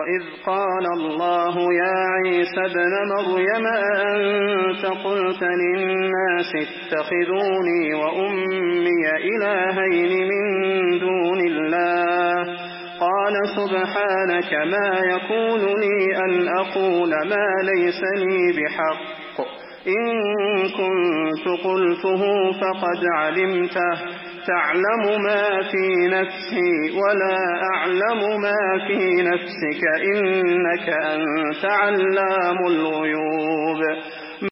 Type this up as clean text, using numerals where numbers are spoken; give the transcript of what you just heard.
وإذ قال الله يا عيسى ابن مريم أأنت قلت للناس اتخذوني وأمي إلهين من دون الله قال سبحانك ما يكون لي أن أقول ما ليس لي بحق إن كنت قلته فقد علمته تعلم ما في نفسي ولا أعلم ما في نفسك إنك أنت علام الغيوب